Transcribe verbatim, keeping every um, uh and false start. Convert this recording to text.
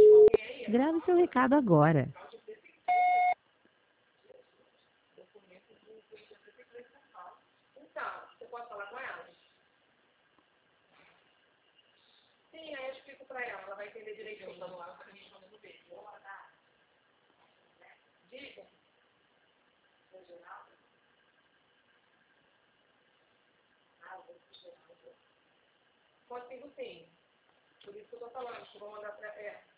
Grave seu recado agora. Então, você pode falar com ela? Sim, aí eu explico pra ela, ela vai entender direitinho. Diga. Consigo sim. Por isso que eu tô falando, que eu vou mandar pra ela.